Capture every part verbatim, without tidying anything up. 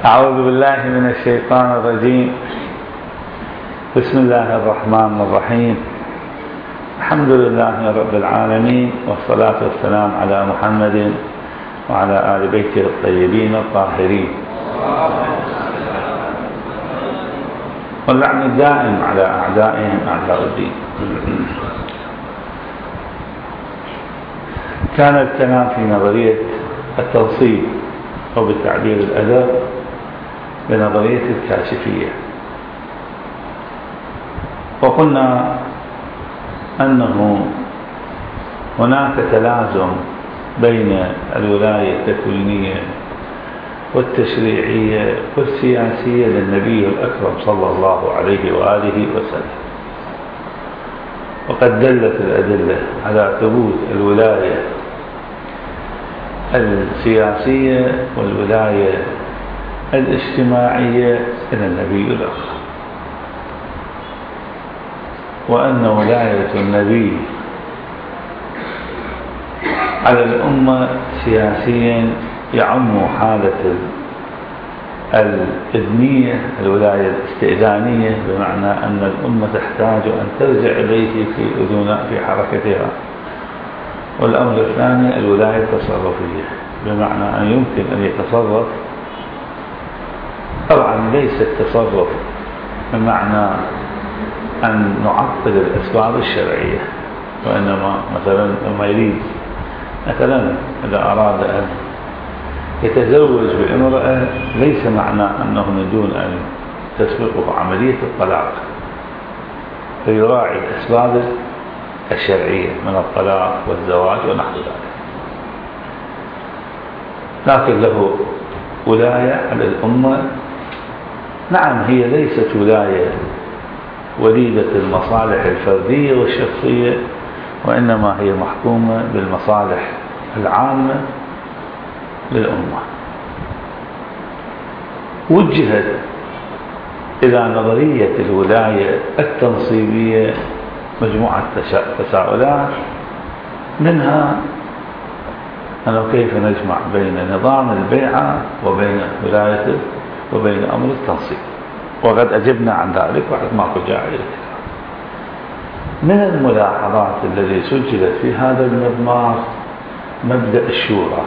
أعوذ بالله من الشيطان الرجيم. بسم الله الرحمن الرحيم. الحمد لله رب العالمين، والصلاة والسلام على محمد وعلى آل بيته الطيبين الطاهرين، واللعن الدائم على أعدائهم أعداء الدين. كان الكلام في نظرية التنصيب، أو بالتعبير الأدب بنظرية الكاشفية، وقلنا أنه هناك تلازم بين الولاية التكوينية والتشريعية والسياسية للنبي الأكرم صلى الله عليه وآله وسلم، وقد دلت الأدلة على ثبوت الولاية السياسية والولاية الاجتماعية إلى النبي الأكرم، وأن ولاية النبي على الأمة سياسيا يعم حالة الإذنية، الولاية الاستئذانية، بمعنى أن الأمة تحتاج أن ترجع إليه في أذن في حركتها. والأمر الثاني الولاية التصرفية، بمعنى أن يمكن أن يتصرف، طبعا ليس التصرف بمعنى أن نعطل الأسباب الشرعية، وإنما مثلا لما يريد مثلا إذا أراد أن يتزوج بامرأة، ليس معنى أنه من دون أن تسبقه عملية الطلاق، فيراعي الأسباب الشرعية من الطلاق والزواج ونحو ذلك، لكن له ولاية على الأمة. نعم، هي ليست ولاية وليدة المصالح الفردية والشخصية، وإنما هي محكومة بالمصالح العامة للأمة. وجهت إلى نظرية الولاية التنصيبية مجموعة تساؤلات، منها أنه كيف نجمع بين نظام البيعة وبين ولاية وبين أمر التنصيب، وقد أجبنا عن ذلك وحد ما رجع إليه. من الملاحظات التي سجلت في هذا المضمار مبدأ الشورى.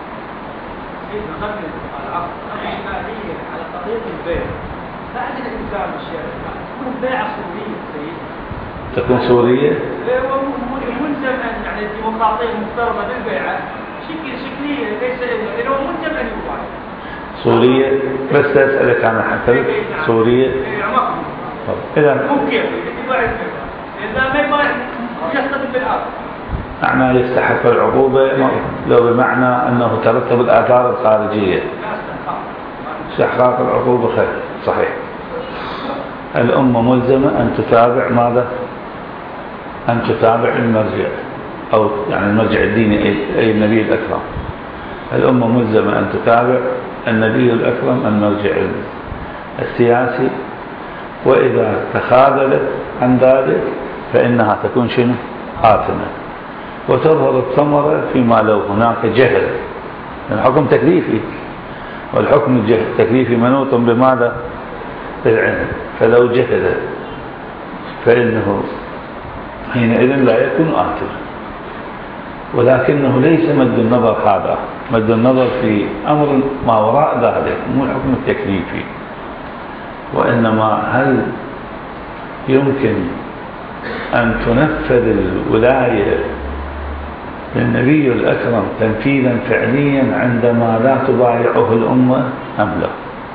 على قضية البيع بعد الإنزال الشارع تكون بيعة سورية سيد، تكون سورية وملزم أن يعني الديمقراطية المفترضة بالبيعة شكل شكلية ليس إنه ملزم أن يوضع سورية. بس أسألك عن حتى سورية إذا ممكن إذا ما يبغى يستخدم بالأرض معنى يستحق العقوبة، لو بمعنى أنه ترتب الآثار الخارجية. استحقاق العقوبة خير، صحيح. الأمة ملزمة أن تتابع ماذا؟ أن تتابع المرجع، أو يعني المرجع الديني أي النبي الأكرم. الأمة ملزمة أن تتابع النبي الأكرم المرجع السياسي، وإذا تخاذلت عن ذلك فإنها تكون شنو؟ آثمة، وتظهر الثمرة فيما لو هناك جهل. الحكم تكليفي، والحكم التكليفي منوط بماذا؟ بالعلم، فلو جهل فإنه حينئذ لا يكون آثما. ولكنه ليس مد النظر هذا، مد النظر في أمر ما وراء ذلك، مو الحكم التكليفي، وإنما هل يمكن أن تنفذ الولاية للنبي الأكرم تنفيذا فعليا عندما لا تبايعه الأمة أم لا؟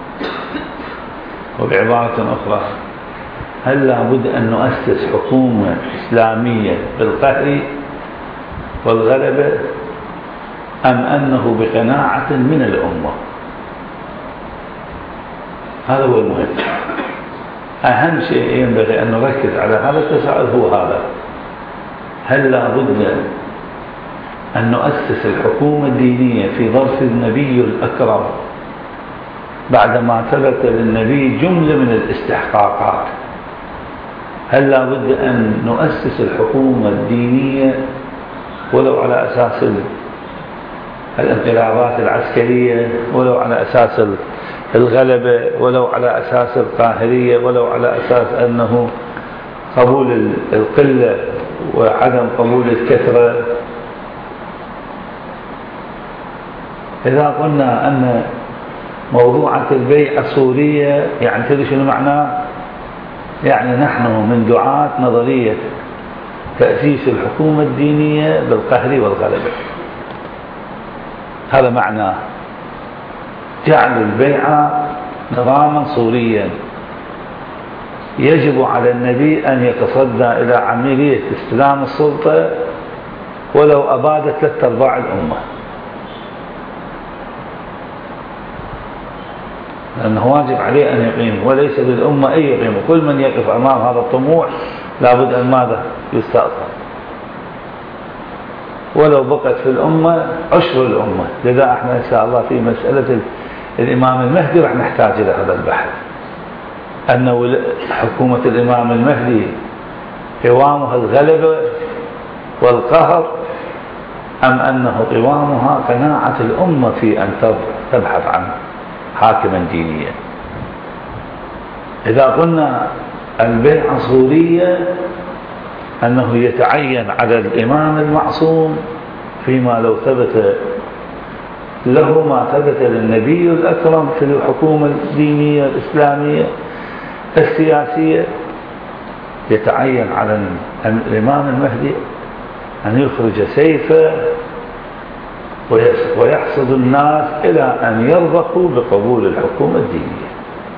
وبعبارة أخرى، هل لابد أن نؤسس حكومة إسلامية بالقهر والغلبة، أم أنه بقناعة من الأمة؟ هذا هو المهم. أهم شيء ينبغي أن نركز على هذا التساؤل هو هذا: هل لابد أن نؤسس الحكومة الدينية في ظرف النبي الأكرم بعدما ثبت للنبي جملة من الاستحقاقات؟ هل لابد أن نؤسس الحكومة الدينية ولو على أساس الانقلابات العسكرية، ولو على أساس الغلبة، ولو على أساس القاهرية، ولو على أساس أنه قبول القلة وعدم قبول الكثرة. إذا قلنا أن موضوعة البيعة صورية، يعني تدري شنو معناه؟ يعني نحن من دعاة نظرية تأسيس الحكومة الدينية بالقهر والغلبة، هذا معناه جعل البيعة نظاما صوريا. يجب على النبي أن يتصدى إلى عملية استلام السلطة ولو أبادت ثلاث أرباع الأمة، لأنه واجب عليه أن يقيم، وليس للأمة أن يقيم. كل من يقف أمام هذا الطموح لابد أن ماذا؟ يستأصل، ولو بقت في الأمة عشر الأمة. لذا احنا إن شاء الله في مسألة الإمام المهدي رح نحتاج إلى هذا البحث، أن حكومة الإمام المهدي قوامها الغلبة والقهر، أم أنه قوامها قناعة الأمة في أن تبحث عن حاكما دينيا. إذا قلنا البيعة صورية، أنه يتعين على الإمام المعصوم فيما لو ثبت له ما ثبت للنبي الأكرم في الحكومة الدينية الإسلامية السياسية، يتعين على الإمام المهدي أن يخرج سيفه ويحصد الناس إلى أن يرضخوا بقبول الحكومة الدينية.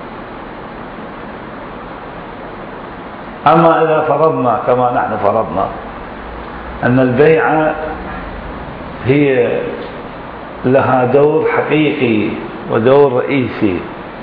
أما إذا فرضنا كما نحن فرضنا أن البيعة هي لها دور حقيقي ودور رئيسي،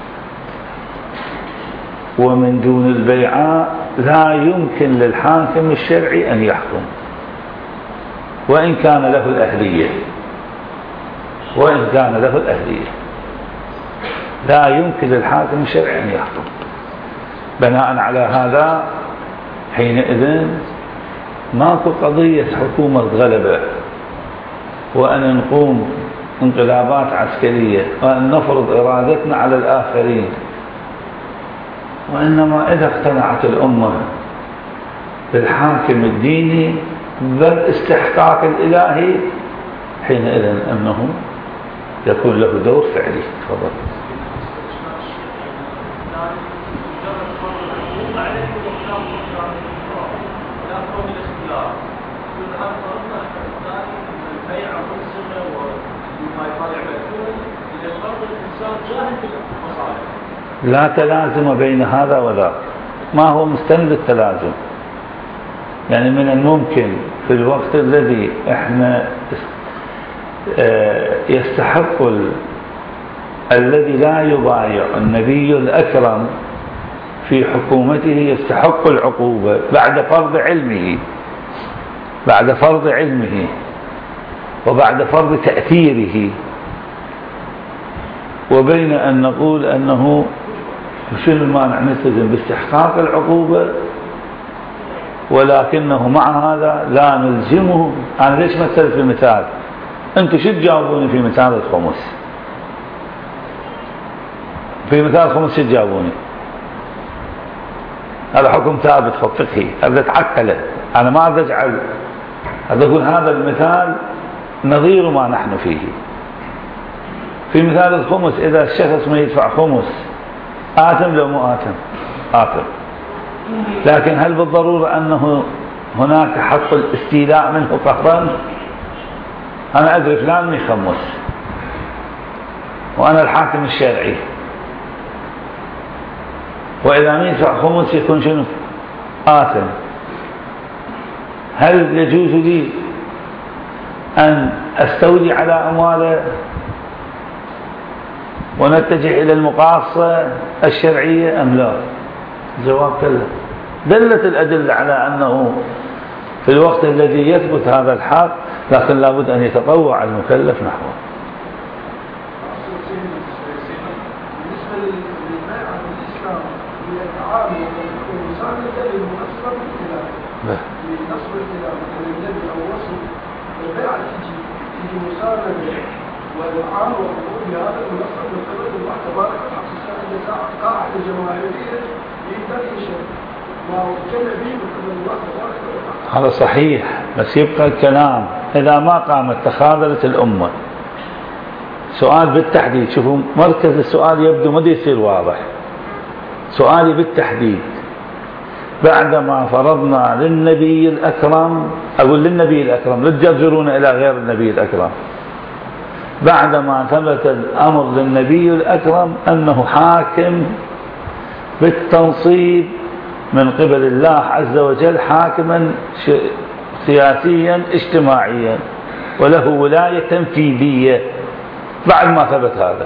ومن دون البيعة لا يمكن للحاكم الشرعي أن يحكم وإن كان له الأهلية، وإن كان له الأهلية لا يمكن للحاكم الشرعي أن يحكم. بناء على هذا حينئذ ماكو قضية حكومة غلبة وأن نقوم انقلابات عسكرية وأن نفرض إرادتنا على الآخرين، وإنما إذا اقتنعت الأمة بالحاكم الديني بالاستحقاق الإلهي حينئذ أنه يكون له دور فعلي. تفضل. لا تلازم بين هذا وذاك، ما هو مستند التلازم. يعني من الممكن في الوقت الذي احنا يستحق الذي لا يبايع النبي الأكرم في حكومته يستحق العقوبة بعد فرض علمه بعد فرض علمه وبعد فرض تأثيره، وبين أن نقول أنه شنو المانع نلتزم باستحقاق العقوبة ولكنه مع هذا لا نلزمه. أنا ليش مثلت في مثال؟ أنتم شو تجاوبوني في مثال الخمس؟ في مثال الخمس شو تجاوبوني؟ هذا حكم ثابت فقهي، هذا تعقله، أنا ما أريد أجعل هذا أقول هذا المثال نظير ما نحن فيه. في مثال الخمس إذا الشخص ما يدفع خمس آثم لو مو آثم؟ آثم. لكن هل بالضرورة أنه هناك حق الاستيلاء منه قهرا؟ أنا أدري فلان يخمس وأنا الحاكم الشرعي، وإذا ما يدفع خمس يكون شنو؟ آثم. هل يجوز لي أن أستولي على أمواله ونتجه إلى المقاصة الشرعية أم لا؟ الجواب كلا. دلت الأدلة على أنه في الوقت الذي يثبت هذا الحق لكن لابد أن يتطوع المكلف نحوه. بالنسبة للبيعة في الإسلام هي تعامل مساندة للمنصر الإلهي لنصر الإلهي الذي أو وصل البيعة تجي تجي مساندة والعام والقبول بهذا المنصر من قبل الله تبارك وتعالى. الجماهيرية يقدر يشهد ما وجمع به من قبل الله تبارك وتعالى. هذا صحيح، بس يبقى الكلام إذا ما قامت تخاذلت الأمة. سؤال بالتحديد، شوفوا مركز السؤال يبدو ما يصير واضح. سؤالي بالتحديد، بعدما فرضنا للنبي الأكرم، أقول للنبي الأكرم لا تجرجرون إلى غير النبي الأكرم، بعدما ثبت الأمر للنبي الأكرم أنه حاكم بالتنصيب من قبل الله عز وجل، حاكما سياسيا اجتماعيا وله ولاية تنفيذية، بعد ما ثبت هذا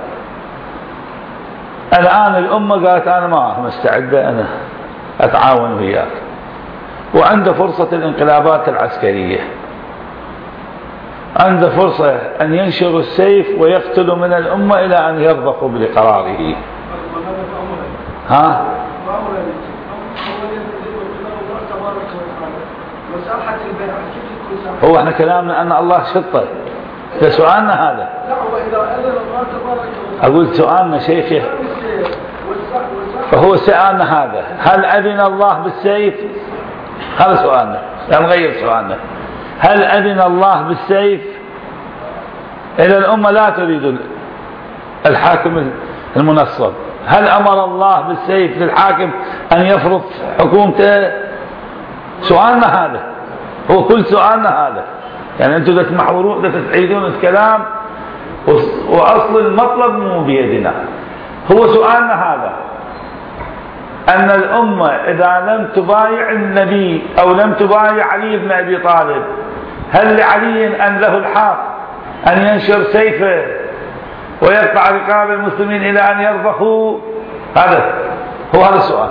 الآن الأمة قالت أنا ما مستعدة أنا أتعاون وياك، وعنده فرصة الانقلابات العسكرية، عنده فرصة أن ينشر السيف ويقتل من الأمة إلى أن يرضخوا بقراره. ها؟ هو احنا كلامنا أن الله شطه، ده سؤالنا هذا. أقول سؤالنا شيخي، فهو سؤالنا هذا، هل أذن الله بالسيف؟ هذا سؤالنا، لا نغير سؤالنا. هل أذن الله بالسيف؟ إذا الأمة لا تريد الحاكم المنصب، هل أمر الله بالسيف للحاكم أن يفرض حكومته؟ سؤالنا هذا، هو كل سؤالنا هذا. يعني أنتم تتمحورون تتعيدون الكلام وأصل المطلب مو بيدنا. هو سؤالنا هذا، أن الأمة إذا لم تبايع النبي أو لم تبايع علي بن أبي طالب، هل لعلي أن له الحق أن ينشر سيفه ويقطع رقاب المسلمين إلى أن يرضخوا؟ هذا هو هذا السؤال.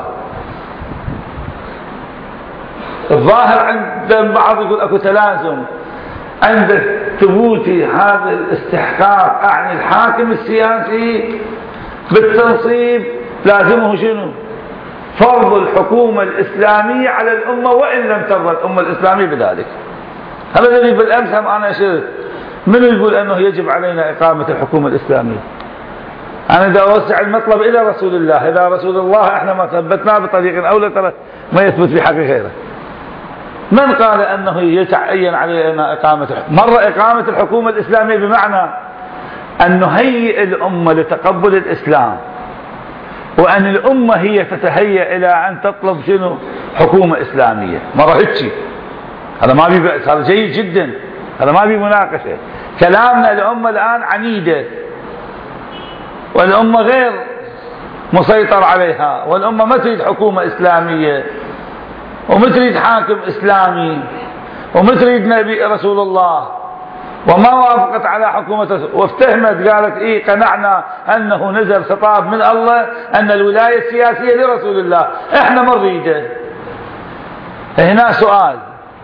الظاهر عند البعض يقول أكو تلازم عند ثبوت هذا الاستحقاق، أعني الحاكم السياسي بالتنصيب لازمه شنو؟ فرض الحكومة الإسلامية على الأمة وإن لم ترضى الأمة الإسلامية بذلك. هذا الذي بالأمس هم أنا شرت من يقول أنه يجب علينا إقامة الحكومة الإسلامية. أنا إذا أوسع المطلب إلى رسول الله، إذا رسول الله إحنا ما ثبتناه بطريق أولى ترى ما يثبت في حق غيره. من قال أنه يتعين علينا إقامة مرة إقامة الحكومة الإسلامية بمعنى أن نهيئ الأمة لتقبل الإسلام، وأن الأمة هي تتهيأ إلى أن تطلب شنو؟ حكومة إسلامية. مرة هيك هذا ما بي بأس، هذا جيد جدا، هذا ما بي مناقشة. كلامنا الأمة الآن عنيدة، والأمة غير مسيطر عليها، والأمة ما تريد حكومة إسلامية، وما تريد حاكم إسلامي، وما تريد نبي رسول الله، وما وافقت على حكومة رسول، وافتهمت قالت إيه قنعنا أنه نزل خطاب من الله أن الولاية السياسية لرسول الله، إحنا ما نريده. هنا سؤال،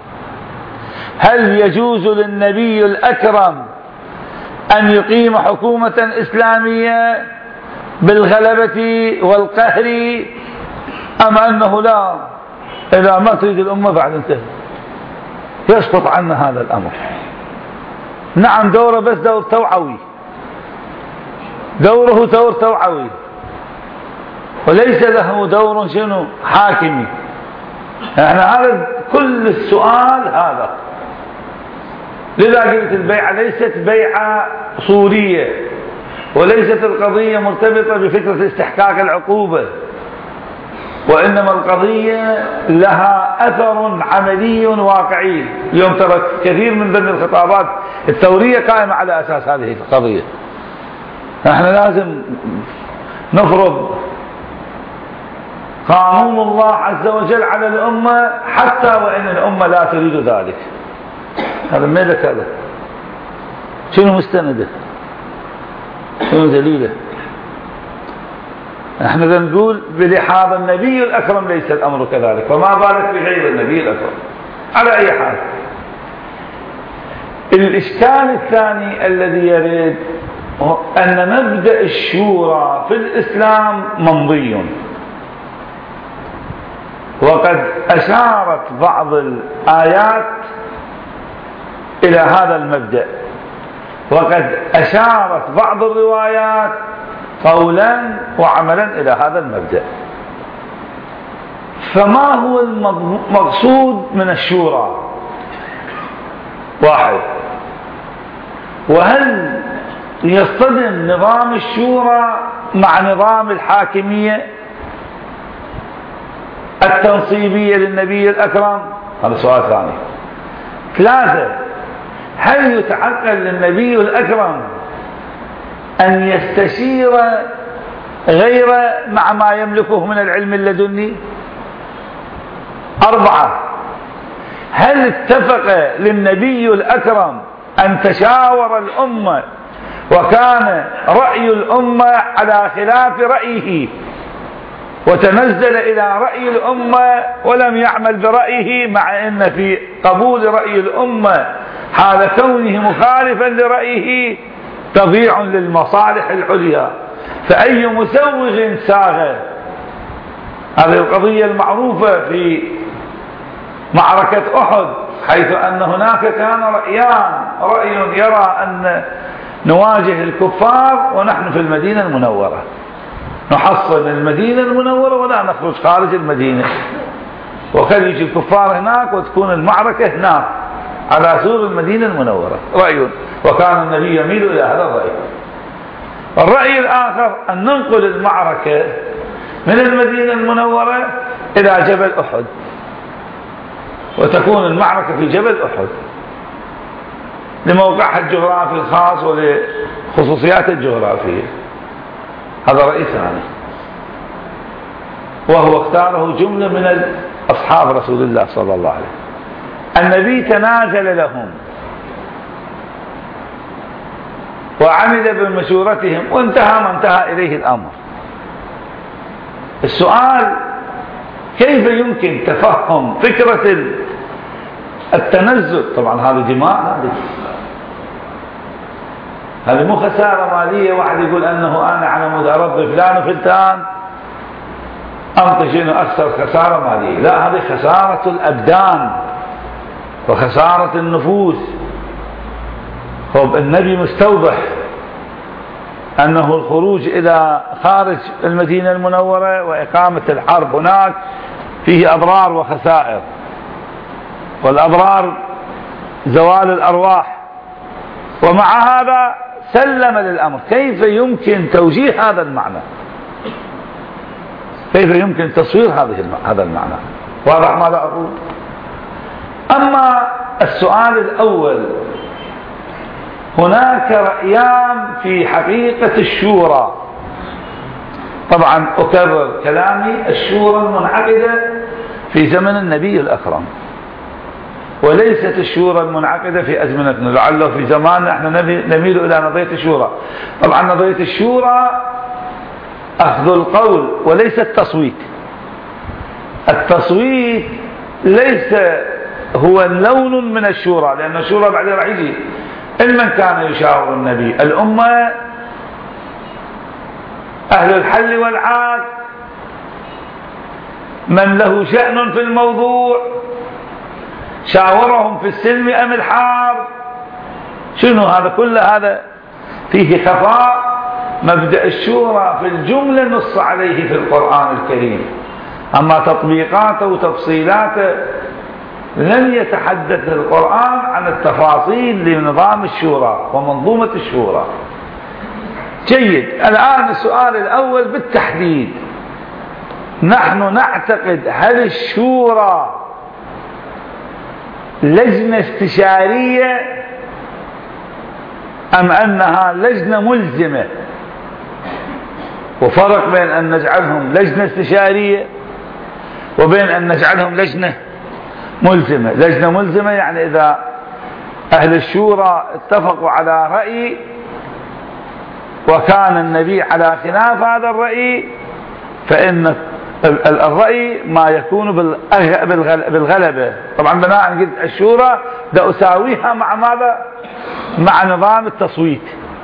هل يجوز للنبي الأكرم أن يقيم حكومة إسلامية بالغلبة والقهر، أم أنه لا، إذا ما تريد الأمة بعد انتهى؟ يسقط عنا هذا الأمر. نعم دوره بس دور توعوي، دوره دور توعوي، وليس له دور شنو؟ حاكمي. احنا هذا كل السؤال هذا. لذا قلت البيعة ليست بيعة صورية، وليست القضية مرتبطة بفكرة استحقاق العقوبة، وإنما القضية لها أثر عملي واقعي. اليوم ترى كثير من ضمن الخطابات الثورية قائمة على أساس هذه القضية. نحن لازم نفرض قانون الله عز وجل على الأمة حتى وإن الأمة لا تريد ذلك. هذا ماذا كذا؟ شنو مستنده؟ شنو دليله؟ احنا نقول بلحاظ النبي الأكرم ليس الأمر كذلك، فما بالك بغير النبي الأكرم. على أي حال، الإشكال الثاني الذي يرد أن مبدأ الشورى في الإسلام ممضي، وقد أشارت بعض الآيات إلى هذا المبدأ، وقد أشارت بعض الروايات قولا وعملا إلى هذا المبدأ. فما هو المقصود من الشورى؟ واحد، وهل يصطدم نظام الشورى مع نظام الحاكمية التنصيبية للنبي الأكرم؟ هذا سؤال ثاني. ثلاثة، هل يتعقل للنبي الأكرم أن يستشير غيره مع ما يملكه من العلم اللدني؟ أربعة، هل اتفق للنبي الأكرم أن تشاور الأمة وكان رأي الأمة على خلاف رأيه وتنزل إلى رأي الأمة ولم يعمل برأيه، مع أن في قبول رأي الأمة حال كونه مخالفا لرأيه تضييع للمصالح العليا؟ فأي مسوغ ساغ؟ هذه القضية المعروفة في معركة أحد، حيث أن هناك كان رأيان، رأي يرى أن نواجه الكفار ونحن في المدينة المنورة، نحصن المدينة المنورة ولا نخرج خارج المدينة، وخلي الكفار هناك وتكون المعركة هناك على سور المدينة المنورة. رأي، وكان النبي يميل إلى هذا الرأي. الرأي الآخر أن ننقل المعركة من المدينة المنورة إلى جبل أحد، وتكون المعركة في جبل أحد لموقعها الجغرافي الخاص ولخصوصيات الجغرافية. هذا رأي ثاني، وهو اختاره جملة من أصحاب رسول الله صلى الله عليه وسلم. النبي تنازل لهم وعمل بمشورتهم وانتهى ما انتهى إليه الأمر. السؤال: كيف يمكن تفهم فكرة التنزل؟ طبعا هذه دماء، هذه هذه مو خسارة مالية واحد يقول أنه أنا على مود أربي فلان وفلتان أنطش إنه أكثر خسارة مالية. لا، هذه خسارة الأبدان وخسارة النفوس. طب النبي مستوضح أنه الخروج إلى خارج المدينة المنورة وإقامة الحرب هناك فيه أضرار وخسائر، والأضرار زوال الأرواح، ومع هذا سلم للأمر. كيف يمكن توجيه هذا المعنى؟ كيف يمكن تصوير هذا المعنى؟ واضح ماذا أقول؟ أما السؤال الأول، هناك رأيان في حقيقة الشورى. طبعا أكرر كلامي، الشورى المنعقدة في زمن النبي الأكرم، وليست الشورى المنعقدة في أزمنتنا. لعله في زماننا نحن نميل إلى نظرية الشورى. طبعا نظرية الشورى أخذ القول وليس التصويت. التصويت ليس هو لون من الشورى، لأن الشورى بعدين راح يجي من كان يشاور النبي، الأمة، أهل الحل والعقد، من له شأن في الموضوع، شاورهم في السلم أم الحرب. شنو هذا؟ كل هذا فيه خفاء. مبدأ الشورى في الجملة نص عليه في القرآن الكريم، أما تطبيقاته وتفصيلاته لم يتحدث القرآن عن التفاصيل لنظام الشورى ومنظومة الشورى. جيد. الآن السؤال الأول بالتحديد، نحن نعتقد هل الشورى لجنة استشارية أم أنها لجنة ملزمة؟ وفرق بين أن نجعلهم لجنة استشارية وبين أن نجعلهم لجنة ملزمة. لجنة ملزمة يعني إذا أهل الشورى اتفقوا على رأي وكان النبي على خلاف هذا الرأي، فإن الرأي ما يكون بالغلبة. طبعا بناء قلت الشورى دا أساويها مع ماذا؟ مع نظام التصويت.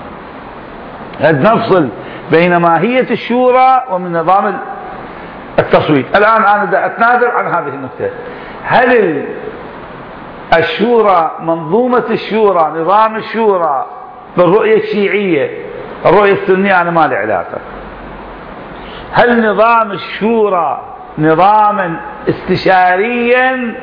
نفصل بين ماهية الشورى ومن نظام التصويت. الآن أنا دا أتنازل عن هذه النقطة. هل الشورى، منظومة الشورى، نظام الشورى بالرؤية الشيعية الرؤية السنية أنا ما لي علاقة. هل نظام الشورى نظاما استشاريا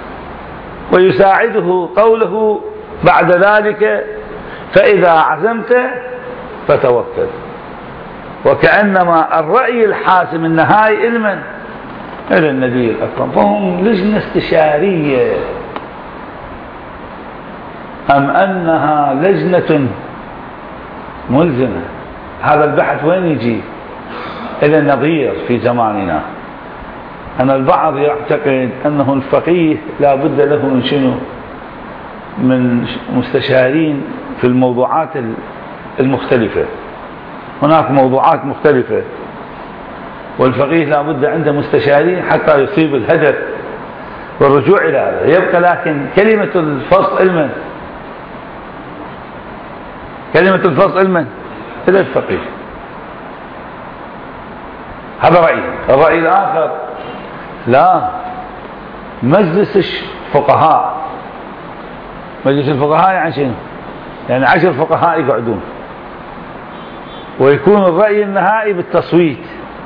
ويساعده قوله بعد ذلك فإذا عزمت فتوكل، وكأنما الرأي الحاسم النهائي إلمن إلى النبي الأكرم، فهم لجنة استشارية أم أنها لجنة ملزمة؟ هذا البحث وين يجي؟ إلى النظير في زماننا. أن البعض يعتقد أنه الفقيه لا بد له من شنو؟ من مستشارين في الموضوعات المختلفة. هناك موضوعات مختلفة والفقيه لا بد عنده مستشارين حتى يصيب الهدف والرجوع إلى هذا. يبقى لكن كلمة الفصل علما، كلمة الفصل علما إلى الفقيه. هذا رأي. الرأي الآخر لا، مجلس الفقهاء. مجلس الفقهاء يعني شنو؟ يعني عشر فقهاء يقعدون ويكون الرأي النهائي بالتصويت،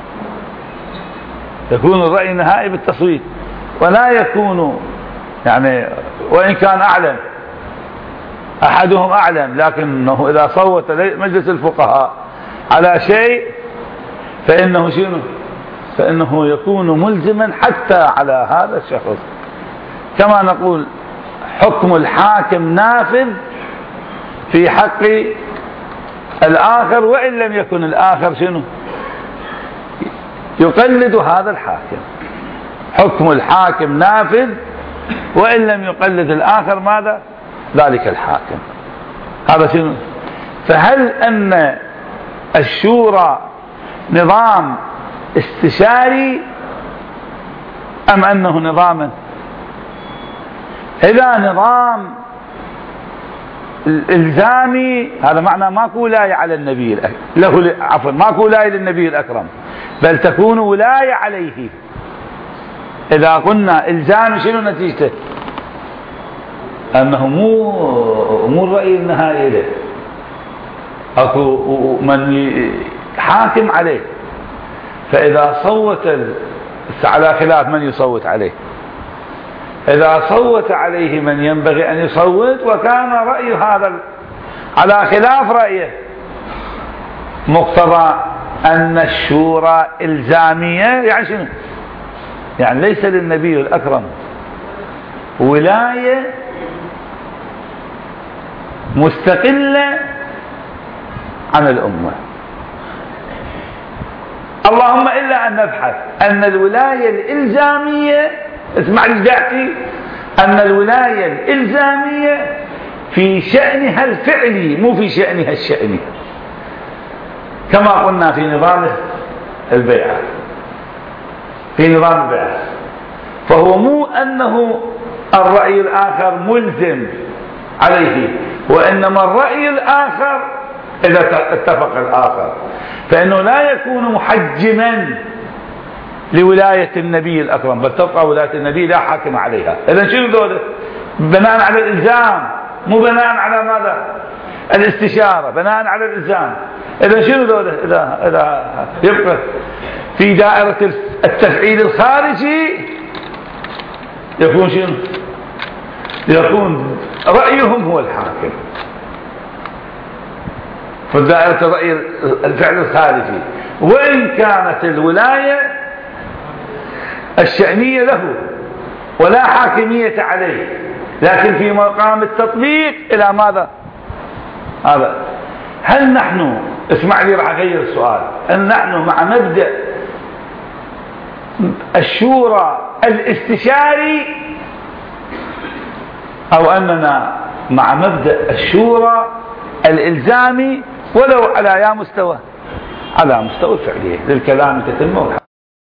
يكون الرأي النهائي بالتصويت، ولا يكون يعني وإن كان أعلم أحدهم أعلم، لكنه إذا صوت مجلس الفقهاء على شيء فإنه شنو؟ فإنه يكون ملزما حتى على هذا الشخص. كما نقول حكم الحاكم نافذ في حق الآخر وإن لم يكن الآخر شنو؟ يقلد هذا الحاكم. حكم الحاكم نافذ وإن لم يقلد الآخر ماذا؟ ذلك الحاكم. هذا شنو؟ فهل أن الشورى نظام استشاري أم أنه نظاما؟ إذا نظام الإلزامي هذا معنى ماكو ولاية على النبي له، عفوا ماكو ولاية للنبي الأكرم، بل تكون ولاية عليه. إذا قلنا إلزامي شنو نتيجته؟ أنه مو مو الرأي النهائي له، أكو من حاكم عليه. فإذا صوت على خلاف من يصوت عليه، إذا صوت عليه من ينبغي أن يصوت وكان رأي هذا على خلاف رأيه، مقتضى أن الشورى إلزامية. يعني شنو؟ يعني ليس للنبي الأكرم ولاية مستقلة عن الأمة، اللهم إلا أن نبحث أن الولاية الإلزامية، اسمع لي دعتي، أن الولاية الإلزامية في شأنها الفعلي مو في شأنها الشأني، كما قلنا في نظام البيعة. في نظام البيعة فهو مو أنه الرأي الآخر ملزم عليه، وإنما الرأي الآخر إذا اتفق الآخر فإنه لا يكون محجما لولاية النبي الأكرم، بل تبقى ولاية النبي لا حاكم عليها. إذا شنو ذولا؟ بناء على الإلزام، مو بناء على ماذا؟ الاستشارة، بناء على الإلزام. إذا شنو ذولا؟ إذا إذا يبقى في دائرة التفعيل الخارجي يكون شنو؟ يكون رأيهم هو الحاكم في دائرة الرأي الفعل الخارجي، وإن كانت الولاية الشأنية له ولا حاكمية عليه، لكن في مقام التطبيق إلى ماذا؟ هذا. هل نحن، اسمع لي راح أغير السؤال، هل نحن مع مبدأ الشورى الاستشاري أو أننا مع مبدأ الشورى الإلزامي ولو على يا مستوى على مستوى الفعلية للكلام تتم